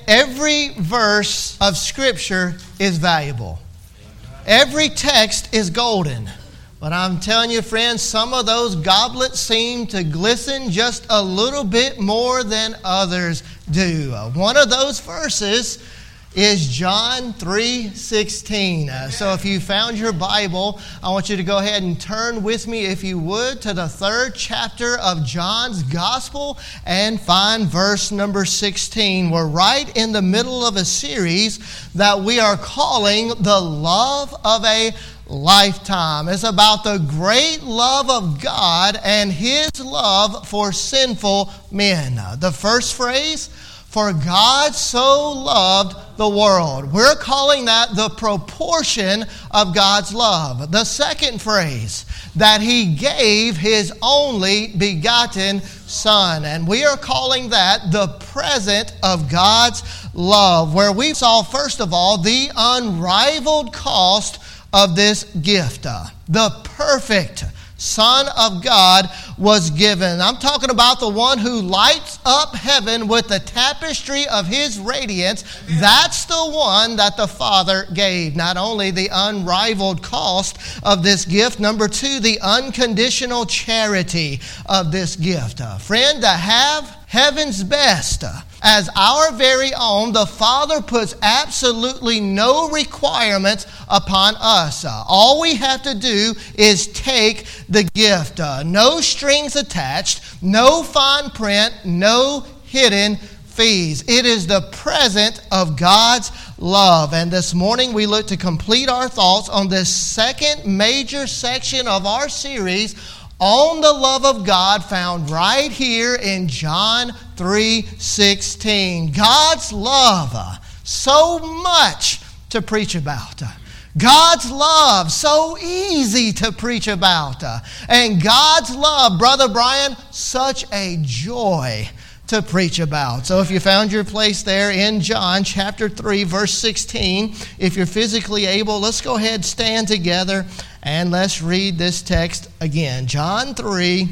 every verse of Scripture is valuable. Every text is golden. But I'm telling you, friends, some of those goblets seem to glisten just a little bit more than others do. One of those verses is John 3:16. So if you found your Bible, I want you to go ahead and turn with me, if you would, to the 3rd chapter of John's Gospel and find verse number 16. We're right in the middle of a series that we are calling The Love of a Lifetime. It's about the great love of God and His love for sinful men. The first phrase, for God so loved the world. We're calling that the proportion of God's love. The second phrase, that He gave His only begotten Son. And we are calling that the present of God's love, where we saw, first of all, the unrivaled cost of this gift. The perfect Son of God was given. I'm talking about the one who lights up heaven with the tapestry of His radiance. That's the one that the Father gave. Not only the unrivaled cost of this gift, number 2, the unconditional charity of this gift. Friend, to have heaven's best as our very own, the Father puts absolutely no requirements upon us. All we have to do is take the gift. No strings attached, no fine print, no hidden fees. It is the present of God's love. And this morning we look to complete our thoughts on this second major section of our series on the love of God, found right here in John 3:16. God's love, so much to preach about. God's love, so easy to preach about. And God's love, Brother Brian, such a joy to preach about. So if you found your place there in John chapter 3, verse 16, if you're physically able, let's go ahead, stand together, and let's read this text again. John 3,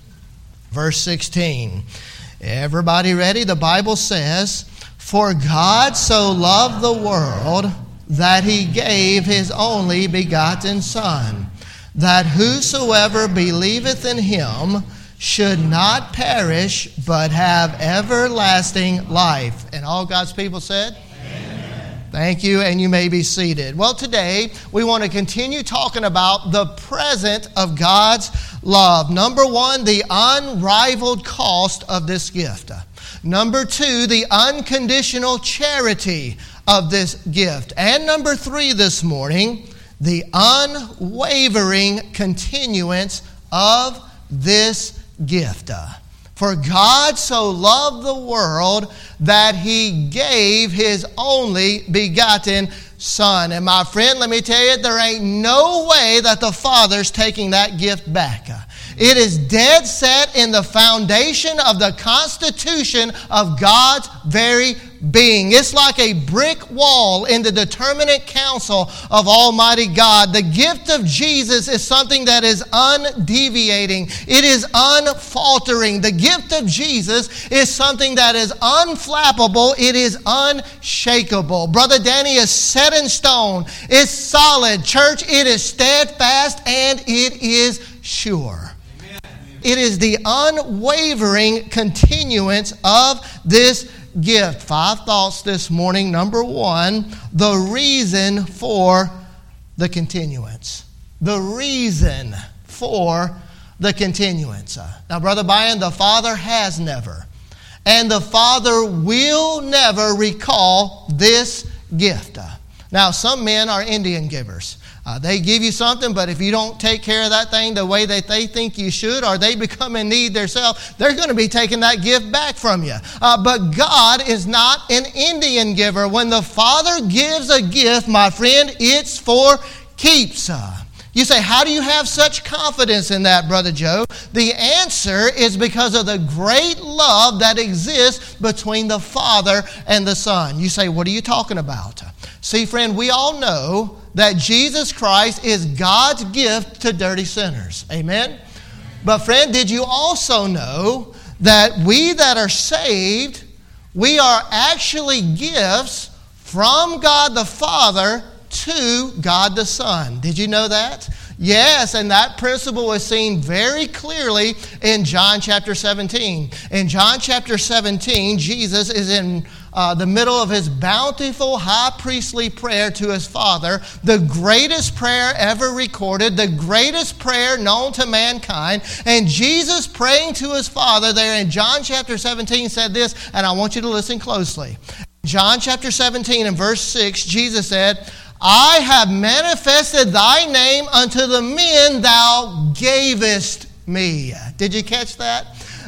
verse 16. Everybody ready? The Bible says, for God so loved the world that He gave His only begotten Son, that whosoever believeth in Him should not perish, but have everlasting life. And all God's people said? Amen. Thank you, and you may be seated. Well, today we want to continue talking about the present of God's love. Number 1, the unrivaled cost of this gift. Number 2, the unconditional charity of this gift. And number 3 this morning, the unwavering continuance of this gift. For God so loved the world that He gave His only begotten Son. And my friend, let me tell you, there ain't no way that the Father's taking that gift back. It is dead set in the foundation of the constitution of God's very being. It's like a brick wall in the determinate counsel of Almighty God. The gift of Jesus is something that is undeviating. It is unfaltering. The gift of Jesus is something that is unflappable. It is unshakable. Brother Danny, is set in stone. It's solid. Church, it is steadfast and it is sure. It is the unwavering continuance of this gift. 5 thoughts this morning. Number 1, the reason for the continuance. The reason for the continuance. Now, Brother Brian, the Father has never, and the Father will never recall this gift. Now, some men are Indian givers. They give you something, but if you don't take care of that thing the way that they think you should, or they become in need themselves, they're going to be taking that gift back from you. But God is not an Indian giver. When the Father gives a gift, my friend, it's for keeps. You say, how do you have such confidence in that, Brother Joe? The answer is because of the great love that exists between the Father and the Son. You say, what are you talking about? See, friend, we all know that Jesus Christ is God's gift to dirty sinners. Amen? But friend, did you also know that we that are saved, We are actually gifts from God the Father to God the Son. Did you know that? Yes, and that principle is seen very clearly in John chapter 17. In John chapter 17, Jesus is in the middle of his bountiful high priestly prayer to his Father, the greatest prayer ever recorded, the greatest prayer known to mankind. And Jesus praying to his Father there in John chapter 17 said this, and I want you to listen closely. John chapter 17 and verse 6, Jesus said, I have manifested thy name unto the men thou gavest me. Did you catch that?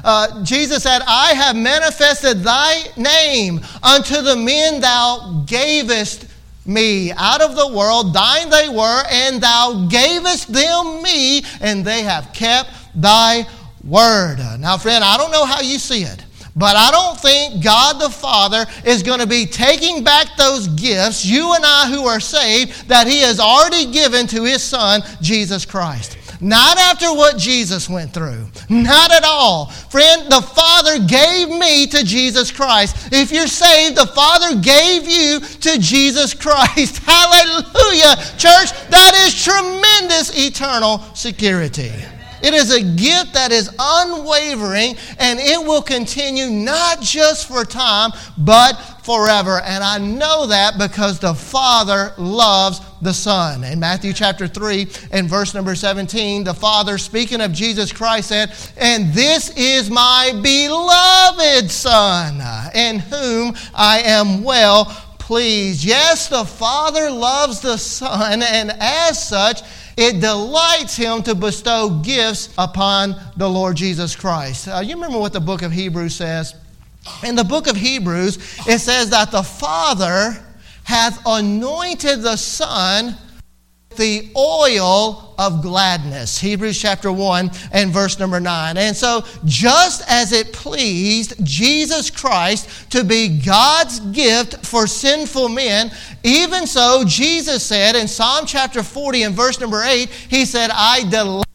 Jesus said, I have manifested thy name unto the men thou gavest me. Out of the world thine they were, and thou gavest them me, and they have kept thy word. Now, friend, I don't know how you see it, but I don't think God the Father is going to be taking back those gifts, you and I who are saved, that He has already given to His Son, Jesus Christ. Not after what Jesus went through. Not at all. Friend, the Father gave me to Jesus Christ. If you're saved, the Father gave you to Jesus Christ. Hallelujah. Church, that is tremendous eternal security. It is a gift that is unwavering, and it will continue not just for time, but forever. And I know that because the Father loves the Son. In Matthew chapter 3 and verse number 17, the Father, speaking of Jesus Christ, said, and this is my beloved Son, in whom I am well pleased. Yes, the Father loves the Son, and as such, it delights Him to bestow gifts upon the Lord Jesus Christ. You remember what the book of Hebrews says? In the book of Hebrews, it says that the Father hath anointed the Son with the oil of gladness. Hebrews chapter 1 and verse number 9. And so, just as it pleased Jesus Christ to be God's gift for sinful men, even so, Jesus said in Psalm chapter 40 and verse number 8, He said, I delight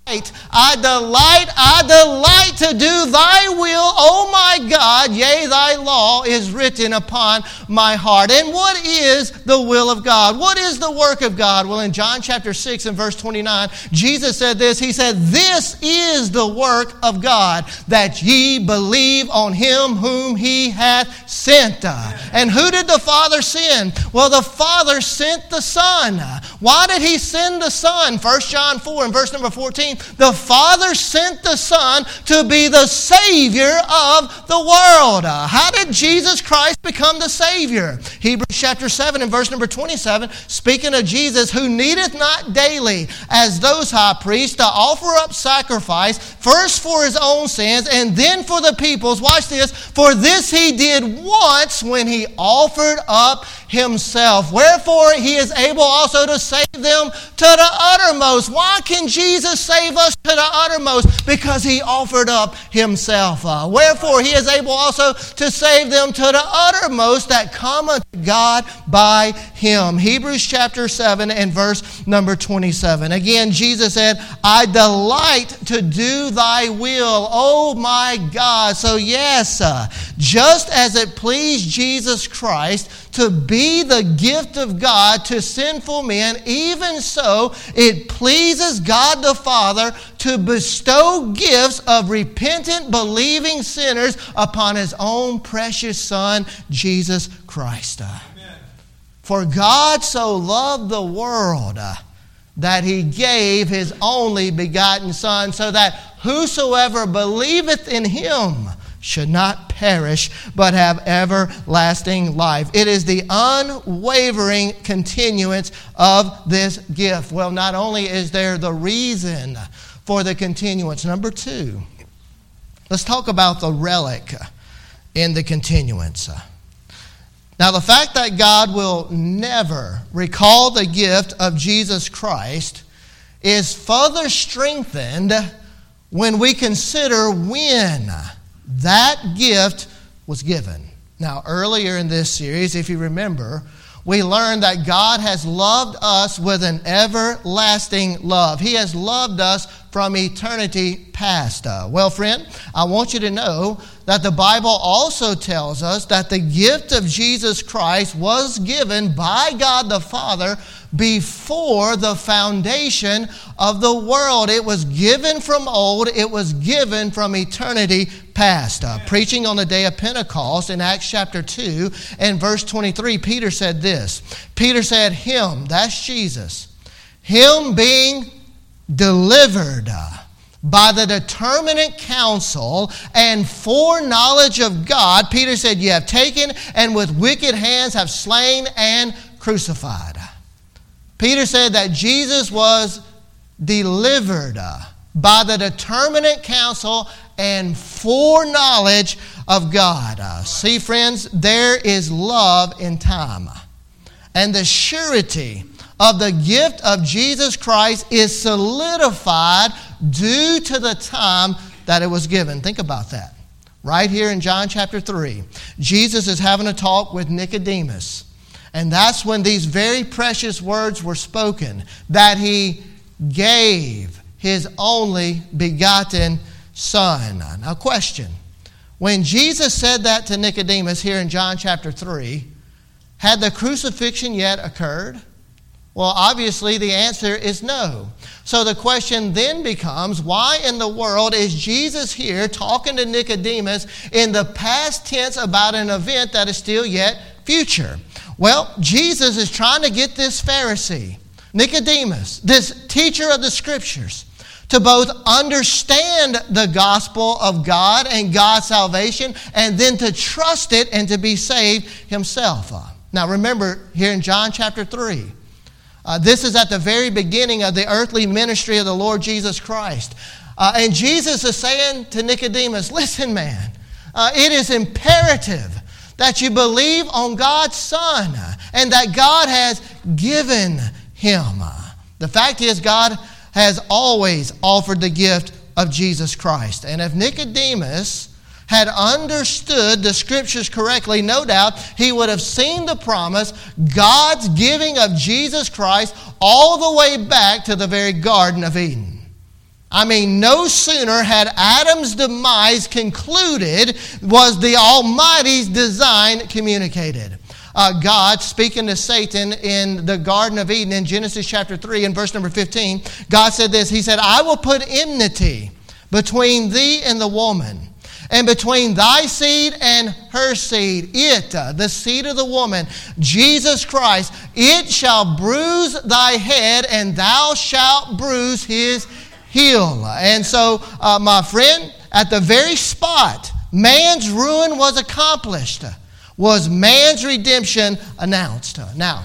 to do thy will, O my God, yea, thy law is written upon my heart. And what is the will of God? What is the work of God? Well, in John chapter 6 and verse 29, Jesus said this. He said, this is the work of God, that ye believe on Him whom He hath sent. And who did the Father send? Well, the Father sent the Son. Why did He send the Son? 1 John 4 and verse number 14, the Father sent the Son to be the Savior of the world. How did Jesus Christ become the Savior? Hebrews chapter 7 and verse number 27, speaking of Jesus, who needeth not daily, as those high priests, to offer up sacrifice, first for His own sins, and then for the people's. Watch this. For this He did once when He offered up Himself. Wherefore He is able also to save them to the uttermost. Why can Jesus save us to the uttermost? Because He offered up Himself. Wherefore He is able also to save them to the uttermost that come unto God by Him. Hebrews chapter 7 and verse number 27. Again, Jesus said, I delight to do thy will, oh my God. So yes, just as it pleased Jesus Christ to be the gift of God to sinful men, even so it pleases God the Father to bestow gifts of repentant, believing sinners upon His own precious Son, Jesus Christ. Amen. For God so loved the world that He gave His only begotten Son, so that whosoever believeth in Him should not perish, but have everlasting life. It is the unwavering continuance of this gift. Well, not only is there the reason for the continuance. Number two, let's talk about the relic in the continuance. Now, the fact that God will never recall the gift of Jesus Christ is further strengthened when we consider when that gift was given. Now, earlier in this series, if you remember, we learned that God has loved us with an everlasting love. He has loved us from eternity past. Well, friend, I want you to know that the Bible also tells us that the gift of Jesus Christ was given by God the Father before the foundation of the world. It was given from old. It was given from eternity past. Preaching on the day of Pentecost in Acts chapter 2 and verse 23, Peter said this. Peter said, Him, that's Jesus, Him being delivered by the determinate counsel and foreknowledge of God, Peter said, you have taken and with wicked hands have slain and crucified. Peter said that Jesus was delivered by the determinate counsel and foreknowledge of God. See, friends, there is love in time. And the surety of the gift of Jesus Christ is solidified due to the time that it was given. Think about that. Right here in John chapter 3, Jesus is having a talk with Nicodemus. And that's when these very precious words were spoken, that He gave His only begotten Son. Now, question. When Jesus said that to Nicodemus here in John chapter 3, had the crucifixion yet occurred? Well, obviously the answer is no. So the question then becomes, why in the world is Jesus here talking to Nicodemus in the past tense about an event that is still yet future? Well, Jesus is trying to get this Pharisee, Nicodemus, this teacher of the Scriptures, to both understand the gospel of God and God's salvation, and then to trust it and to be saved himself. Now remember, here in John chapter 3, this is at the very beginning of the earthly ministry of the Lord Jesus Christ. And Jesus is saying to Nicodemus, listen, man, it is imperative that you believe on God's Son and that God has given Him. The fact is, God has always offered the gift of Jesus Christ. And if Nicodemus had understood the Scriptures correctly, no doubt he would have seen the promise, God's giving of Jesus Christ, all the way back to the very Garden of Eden. I mean, no sooner had Adam's demise concluded was the Almighty's design communicated. God, speaking to Satan in the Garden of Eden in Genesis chapter 3 and verse number 15, God said this. He said, I will put enmity between thee and the woman, and between thy seed and her seed. It, the seed of the woman, Jesus Christ, it shall bruise thy head, and thou shalt bruise his heel. And so, my friend, at the very spot man's ruin was accomplished, was man's redemption announced. Now,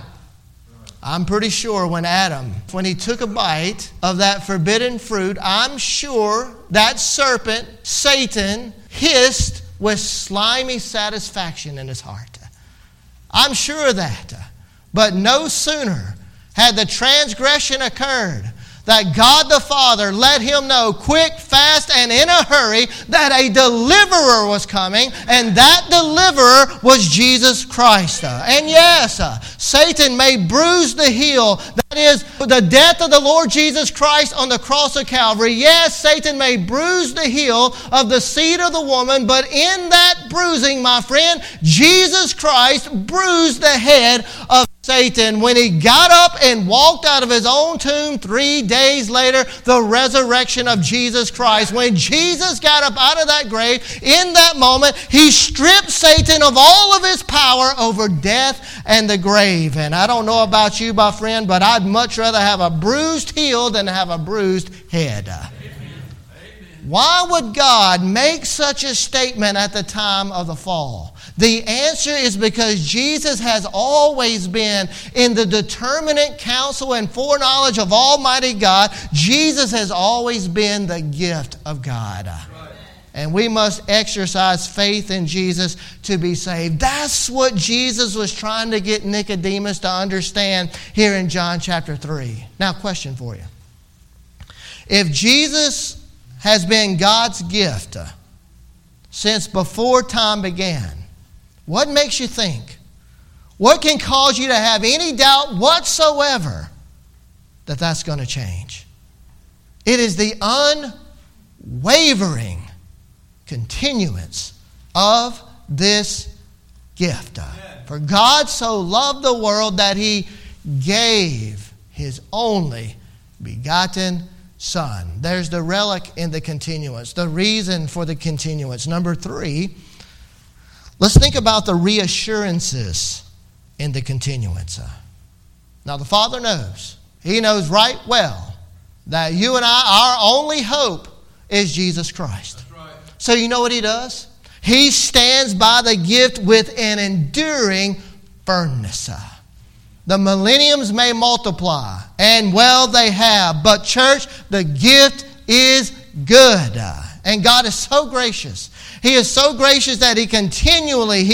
I'm pretty sure when he took a bite of that forbidden fruit, I'm sure that serpent, Satan, hissed with slimy satisfaction in his heart. I'm sure of that. But no sooner had the transgression occurred that God the Father let him know quick, fast, and in a hurry that a deliverer was coming, and that deliverer was Jesus Christ. And yes, Satan may bruise the heel, that is, the death of the Lord Jesus Christ on the cross of Calvary. Yes, Satan may bruise the heel of the seed of the woman, but in that bruising, my friend, Jesus Christ bruised the head of Satan when he got up and walked out of his own tomb 3 days later, the resurrection of Jesus Christ. When Jesus got up out of that grave, in that moment, he stripped Satan of all of his power over death and the grave. And I don't know about you, my friend, but I'd much rather have a bruised heel than have a bruised head. Why would God make such a statement at the time of the fall? The answer is because Jesus has always been in the determinate counsel and foreknowledge of Almighty God. Jesus has always been the gift of God. And we must exercise faith in Jesus to be saved. That's what Jesus was trying to get Nicodemus to understand here in John chapter 3. Now, question for you. If Jesus has been God's gift since before time began, what makes you think? What can cause you to have any doubt whatsoever that that's going to change? It is the unwavering continuance of this gift. For God so loved the world that He gave His only begotten Son. There's the relic in the continuance, the reason for the continuance. Number 3, let's think about the reassurances in the continuance. Now the Father knows. He knows right well that you and I, our only hope is Jesus Christ. That's right. So you know what He does? He stands by the gift with an enduring firmness. The millenniums may multiply, and well they have, but church, the gift is good. And God is so gracious. He is so gracious that He continually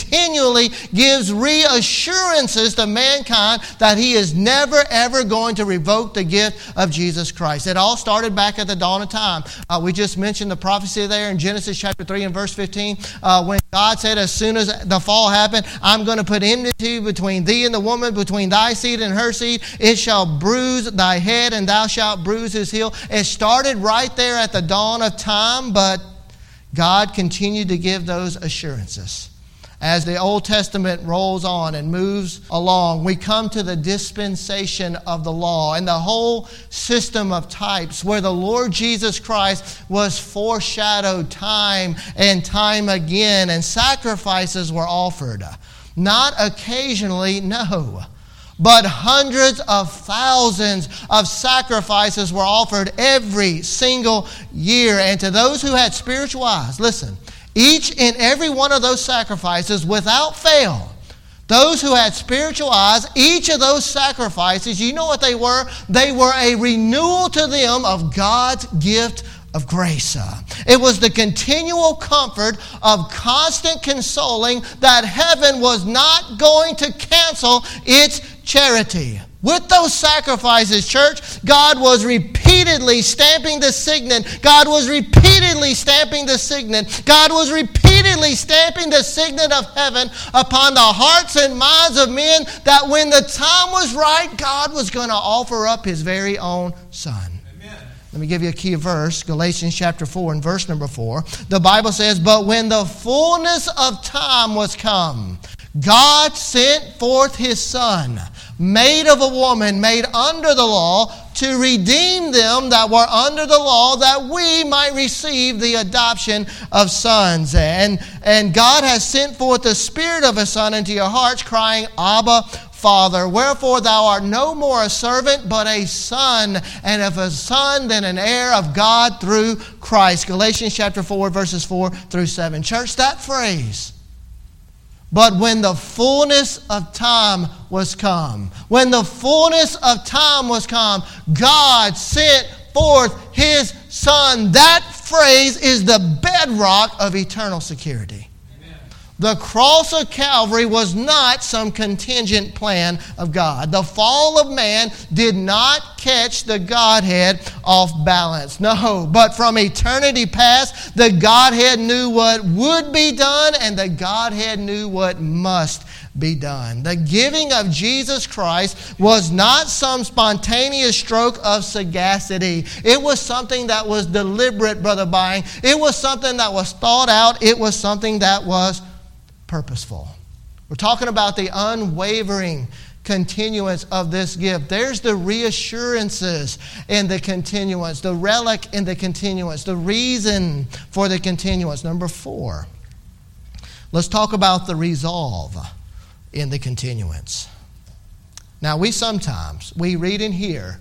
gives reassurances to mankind that He is never, ever going to revoke the gift of Jesus Christ. It all started back at the dawn of time. We just mentioned the prophecy there in Genesis chapter 3 and verse 15 when God said, as soon as the fall happened, I'm going to put enmity between thee and the woman, between thy seed and her seed. It shall bruise thy head, and thou shalt bruise his heel. It started right there at the dawn of time, but God continued to give those assurances. As the Old Testament rolls on and moves along, we come to the dispensation of the law and the whole system of types where the Lord Jesus Christ was foreshadowed time and time again, and sacrifices were offered. Not occasionally, no, but hundreds of thousands of sacrifices were offered every single year. And to those who had spiritual eyes, listen, each and every one of those sacrifices, without fail, those who had spiritual eyes, each of those sacrifices, you know what they were? They were a renewal to them of God's gift of grace. It was the continual comfort of constant consoling that heaven was not going to cancel its charity. With those sacrifices, church, God was repeatedly stamping the signet. God was repeatedly stamping the signet. God was repeatedly stamping the signet of heaven upon the hearts and minds of men, that when the time was right, God was going to offer up His very own Son. Let me give you a key verse, Galatians chapter 4 and verse number 4. The Bible says, but when the fullness of time was come, God sent forth His Son, made of a woman, made under the law, to redeem them that were under the law, that we might receive the adoption of sons. And God has sent forth the Spirit of His Son into your hearts, crying, Abba, Father. Wherefore thou art no more a servant, but a son, and if a son, then an heir of God through Christ. Galatians chapter 4, verses 4 through 7. Church, that phrase, but when the fullness of time was come, when the fullness of time was come, God sent forth His Son. That phrase is the bedrock of eternal security. The cross of Calvary was not some contingent plan of God. The fall of man did not catch the Godhead off balance. No, but from eternity past, the Godhead knew what would be done, and the Godhead knew what must be done. The giving of Jesus Christ was not some spontaneous stroke of sagacity. It was something that was deliberate, Brother Bying. It was something that was thought out. It was something that was purposeful. We're talking about the unwavering continuance of this gift. There's the reassurances in the continuance, the relic in the continuance, the reason for the continuance. Number 4, let's talk about the resolve in the continuance. Now, we read and hear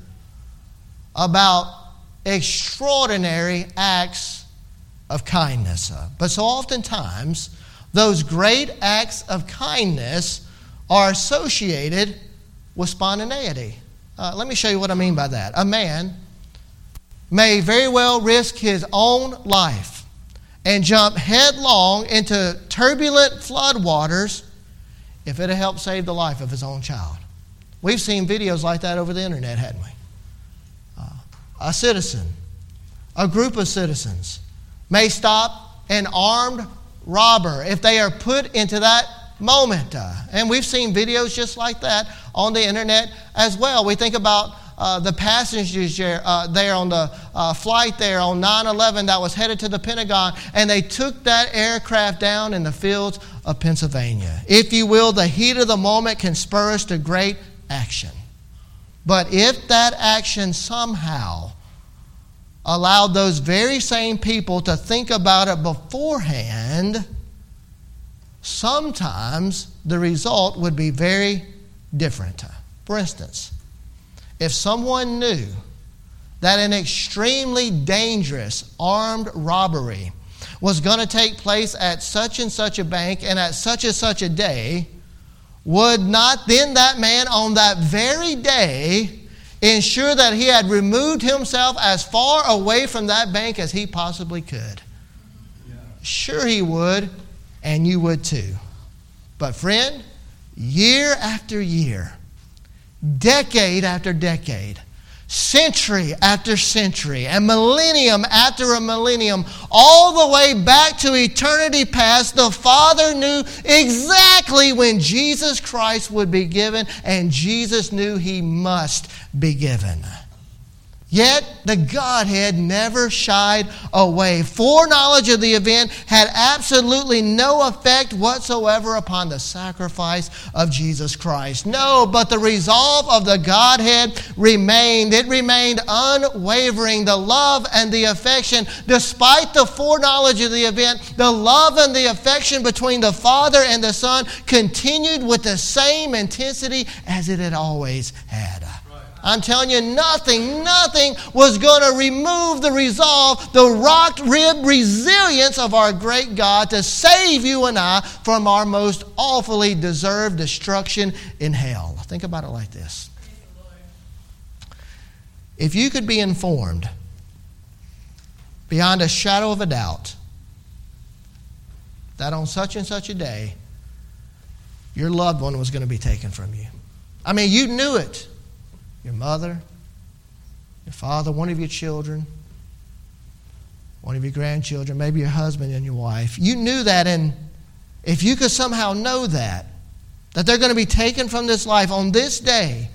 about extraordinary acts of kindness, but so oftentimes those great acts of kindness are associated with spontaneity. Let me show you what I mean by that. A man may very well risk his own life and jump headlong into turbulent floodwaters if it'll help save the life of his own child. We've seen videos like that over the internet, hadn't we? A citizen, a group of citizens may stop an armed robber if they are put into that moment. And we've seen videos just like that on the internet as well. We think about the passengers there on the flight there on 9/11 that was headed to the Pentagon, and they took that aircraft down in the fields of Pennsylvania. If you will, the heat of the moment can spur us to great action. But if that action somehow allowed those very same people to think about it beforehand, sometimes the result would be very different. For instance, if someone knew that an extremely dangerous armed robbery was going to take place at such and such a bank and at such and such a day, would not then that man on that very day ensure that he had removed himself as far away from that bank as he possibly could? Yeah. Sure he would, and you would too. But friend, year after year, decade after decade, century after century, and millennium after a millennium, all the way back to eternity past, the Father knew exactly when Jesus Christ would be given, and Jesus knew He must be given. Yet the Godhead never shied away. Foreknowledge of the event had absolutely no effect whatsoever upon the sacrifice of Jesus Christ. No, but the resolve of the Godhead remained. It remained unwavering. The love and the affection, despite the foreknowledge of the event, the love and the affection between the Father and the Son continued with the same intensity as it had always had. I'm telling you, nothing was going to remove the resolve, the rock-ribbed resilience of our great God to save you and I from our most awfully deserved destruction in hell. Think about it like this. If you could be informed beyond a shadow of a doubt that on such and such a day, your loved one was going to be taken from you. I mean, you knew it. Your mother, your father, one of your children, one of your grandchildren, maybe your husband and your wife. You knew that, and if you could somehow know that they're going to be taken from this life on this day,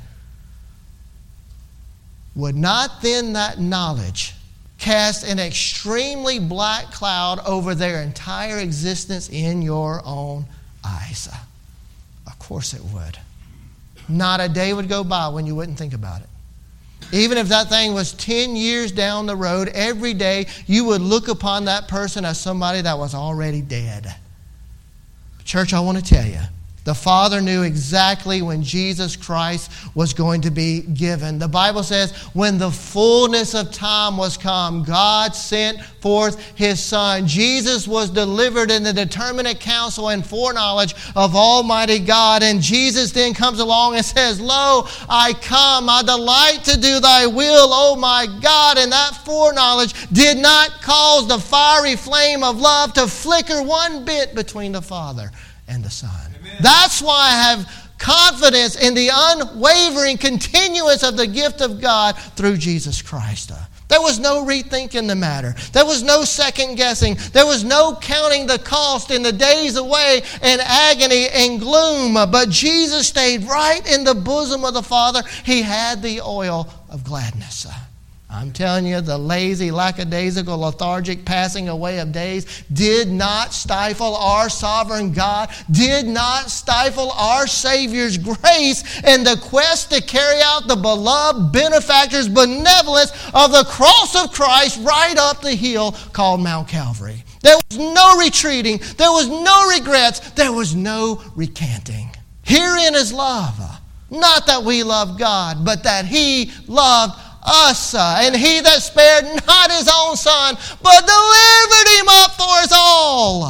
would not then that knowledge cast an extremely black cloud over their entire existence in your own eyes? Of course it would. Not a day would go by when you wouldn't think about it. Even if that thing was 10 years down the road, every day you would look upon that person as somebody that was already dead. Church, I want to tell you, the Father knew exactly when Jesus Christ was going to be given. The Bible says, when the fullness of time was come, God sent forth His Son. Jesus was delivered in the determinate counsel and foreknowledge of Almighty God. And Jesus then comes along and says, Lo, I come, I delight to do Thy will, O my God. And that foreknowledge did not cause the fiery flame of love to flicker one bit between the Father and the Son. Amen. That's why I have confidence in the unwavering continuance of the gift of God through Jesus Christ. There was no rethinking the matter. There was no second guessing. There was no counting the cost in the days away and agony and gloom. But Jesus stayed right in the bosom of the Father. He had the oil of gladness. I'm telling you, the lazy, lackadaisical, lethargic passing away of days did not stifle our sovereign God, did not stifle our Savior's grace in the quest to carry out the beloved benefactor's benevolence of the cross of Christ right up the hill called Mount Calvary. There was no retreating. There was no regrets. There was no recanting. Herein is love. Not that we love God, but that He loved us, and He that spared not His own Son, but delivered Him up for us all,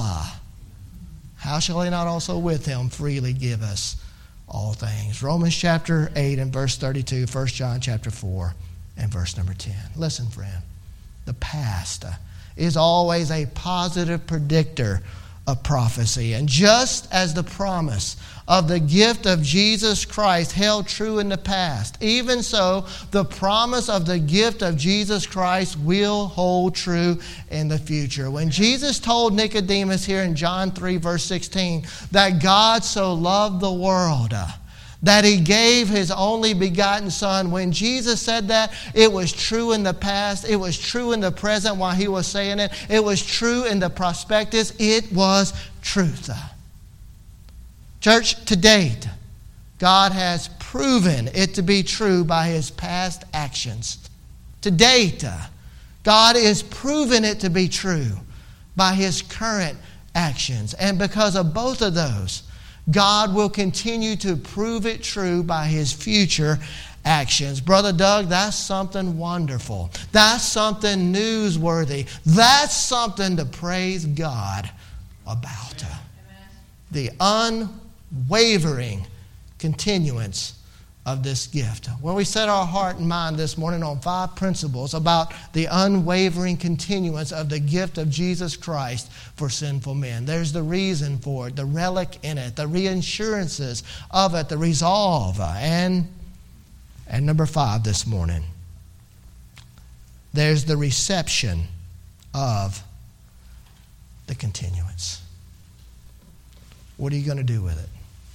how shall He not also with Him freely give us all things? Romans chapter 8 and verse 32, 1 John chapter 4 and verse number 10. Listen, friend, the past is always a positive predictor of prophecy. And just as the promise of the gift of Jesus Christ held true in the past, even so the promise of the gift of Jesus Christ will hold true in the future. When Jesus told Nicodemus here in John 3 verse 16 that God so loved the world that He gave His only begotten Son. When Jesus said that, it was true in the past. It was true in the present while He was saying it. It was true in the prospectus. It was truth. Church, to date, God has proven it to be true by His past actions. To date, God is proving it to be true by His current actions. And because of both of those, God will continue to prove it true by His future actions. Brother Doug, that's something wonderful. That's something newsworthy. That's something to praise God about. Amen. The unwavering continuance of this gift. When we set our heart and mind this morning on 5 principles about the unwavering continuance of the gift of Jesus Christ for sinful men. There's the reason for it, the relic in it, the reassurances of it, the resolve. And number 5 this morning, there's the reception of the continuance. What are you going to do with it?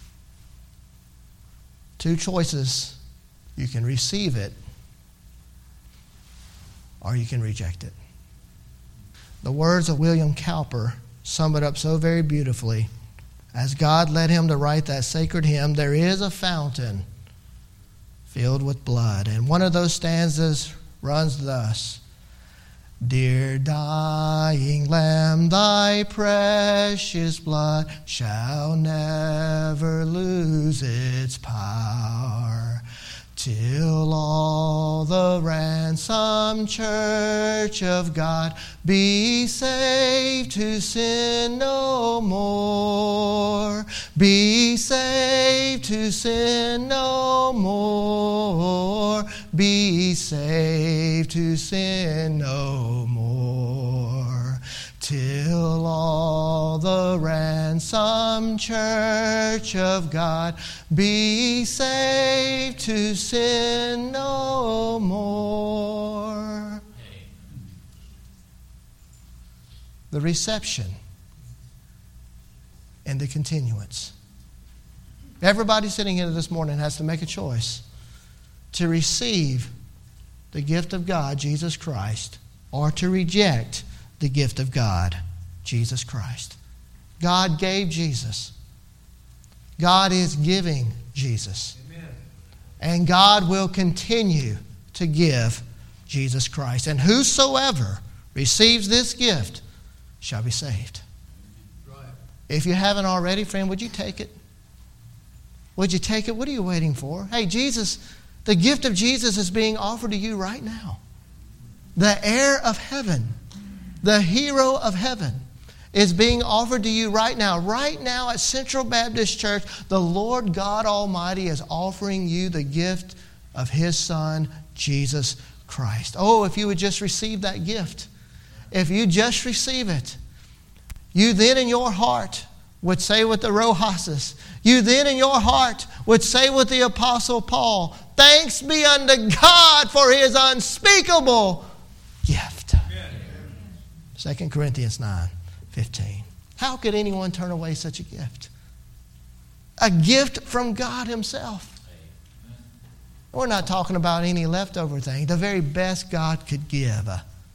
2 choices. You can receive it or you can reject it. The words of William Cowper sum it up so very beautifully. As God led him to write that sacred hymn, there is a fountain filled with blood. And one of those stanzas runs thus. Dear dying Lamb, thy precious blood shall never lose its power, till all the ransomed church of God be saved to sin no more. Be saved to sin no more. Be saved to sin no more. Till all the ransomed church of God be saved to sin no more. The reception and the continuance. Everybody sitting here this morning has to make a choice to receive the gift of God, Jesus Christ, or to reject the gift of God, Jesus Christ. God gave Jesus. God is giving Jesus. Amen. And God will continue to give Jesus Christ. And whosoever receives this gift shall be saved. Right. If you haven't already, friend, would you take it? Would you take it? What are you waiting for? Hey, Jesus, the gift of Jesus is being offered to you right now. The heir of heaven, the hero of heaven, is being offered to you right now. Right now at Central Baptist Church, the Lord God Almighty is offering you the gift of His Son, Jesus Christ. Oh, if you would just receive that gift. If you just receive it, you then in your heart would say with the Rohasis, you then in your heart would say with the Apostle Paul, thanks be unto God for His unspeakable gift. 2 Corinthians 9:15. How could anyone turn away such a gift? A gift from God Himself. We're not talking about any leftover thing. The very best God could give.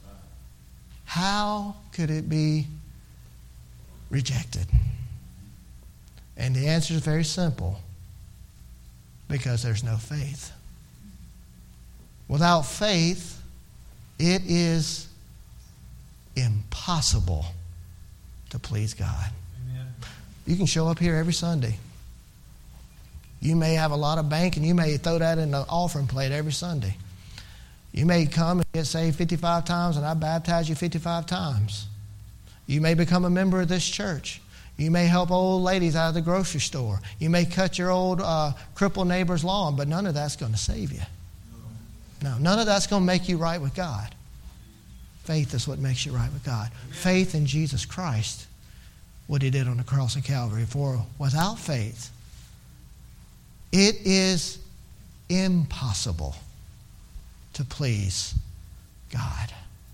How could it be rejected? And the answer is very simple. Because there's no faith. Without faith, it is impossible to please God. Amen. You can show up here every Sunday. You may have a lot of bank and you may throw that in the offering plate every Sunday. You may come and get saved 55 times and I baptize you 55 times. You may become a member of this church. You may help old ladies out of the grocery store. You may cut your old crippled neighbor's lawn, but none of that's going to save you. No, none of that's going to make you right with God. Faith is what makes you right with God. Amen. Faith in Jesus Christ, what He did on the cross of Calvary. For without faith, it is impossible to please God.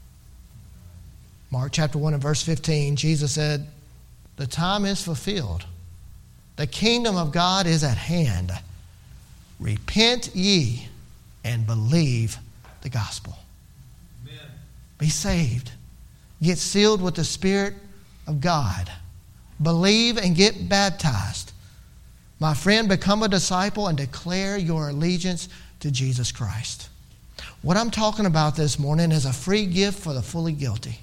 Mark chapter 1 and verse 15, Jesus said, the time is fulfilled. The kingdom of God is at hand. Repent ye and believe the gospel. Amen. Be saved. Get sealed with the Spirit of God. Believe and get baptized. My friend, become a disciple and declare your allegiance to Jesus Christ. What I'm talking about this morning is a free gift for the fully guilty.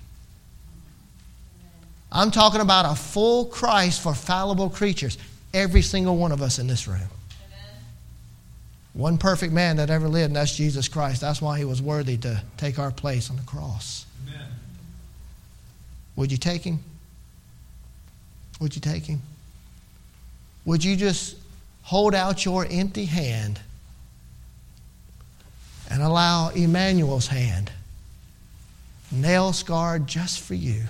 I'm talking about a full Christ for fallible creatures. Every single one of us in this room. Amen. One perfect man that ever lived, and that's Jesus Christ. That's why he was worthy to take our place on the cross. Amen. Would you take him? Would you take him? Would you just hold out your empty hand and allow Emmanuel's hand, nail-scarred just for you,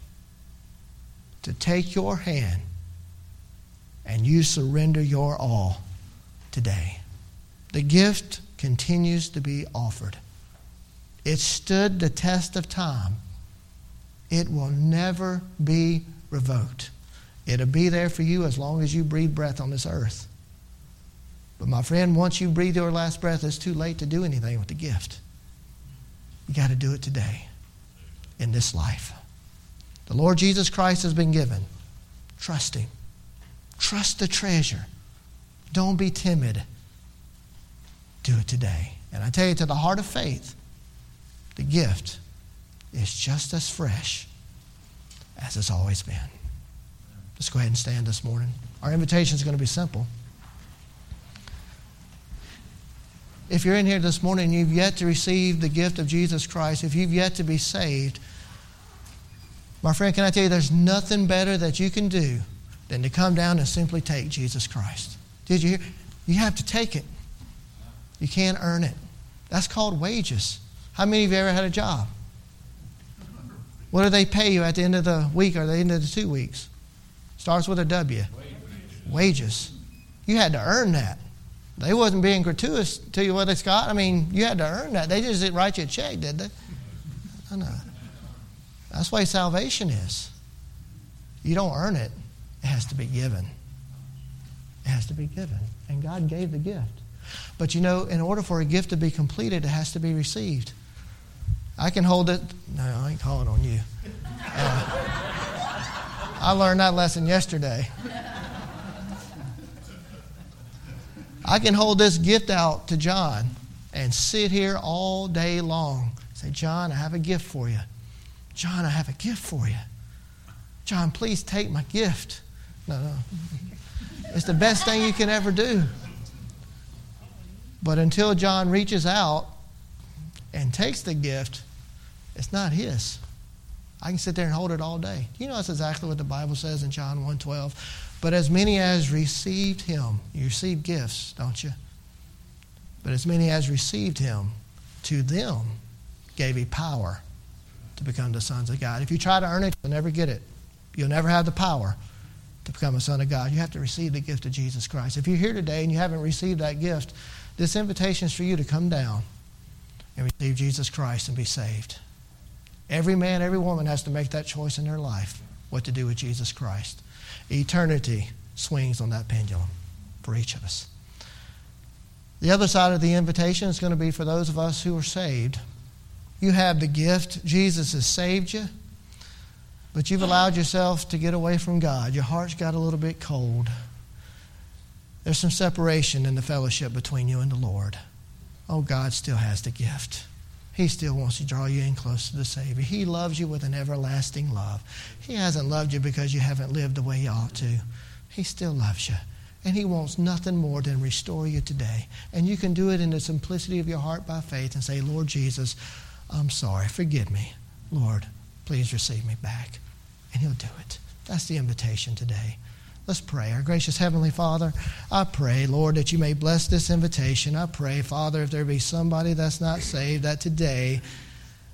to take your hand and you surrender your all today? The gift continues to be offered. It stood the test of time. It will never be revoked. It'll be there for you as long as you breathe breath on this earth. But my friend, once you breathe your last breath, it's too late to do anything with the gift. You got to do it today in this life. The Lord Jesus Christ has been given. Trust him. Trust the treasure. Don't be timid. Do it today. And I tell you, to the heart of faith, the gift is just as fresh as it's always been. Let's go ahead and stand this morning. Our invitation is going to be simple. If you're in here this morning and you've yet to receive the gift of Jesus Christ, if you've yet to be saved, my friend, can I tell you, there's nothing better that you can do than to come down and simply take Jesus Christ. Did you hear? You have to take it. You can't earn it. That's called wages. How many of you ever had a job? What do they pay you at the end of the week or the end of the 2 weeks? Starts with a W. Wages. You had to earn that. They wasn't being gratuitous to you what it's got. I mean, you had to earn that. They just didn't write you a check, did they? No. That's the way salvation is. You don't earn it. It has to be given. It has to be given. And God gave the gift. But you know, in order for a gift to be completed, it has to be received. I can hold it. No, I ain't calling on you. I learned that lesson yesterday. I can hold this gift out to John and sit here all day long. Say, John, I have a gift for you. John, I have a gift for you. John, please take my gift. No. It's the best thing you can ever do. But until John reaches out and takes the gift, it's not his. I can sit there and hold it all day. You know that's exactly what the Bible says in John 1:12. But as many as received him, you receive gifts, don't you? But as many as received him, to them gave he power to become the sons of God. If you try to earn it, you'll never get it. You'll never have the power to become a son of God. You have to receive the gift of Jesus Christ. If you're here today and you haven't received that gift, this invitation is for you to come down and receive Jesus Christ and be saved. Every man, every woman has to make that choice in their life, what to do with Jesus Christ. Eternity swings on that pendulum for each of us. The other side of the invitation is going to be for those of us who are saved. You have the gift. Jesus has saved you, but you've allowed yourself to get away from God. Your heart's got a little bit cold. There's some separation in the fellowship between you and the Lord. Oh, God still has the gift. He still wants to draw you in close to the Savior. He loves you with an everlasting love. He hasn't loved you because you haven't lived the way you ought to. He still loves you. And He wants nothing more than restore you today. And you can do it in the simplicity of your heart by faith and say, Lord Jesus, I'm sorry. Forgive me. Lord, please receive me back. And He'll do it. That's the invitation today. Let's pray. Our gracious Heavenly Father, I pray, Lord, that you may bless this invitation. I pray, Father, if there be somebody that's not saved, that today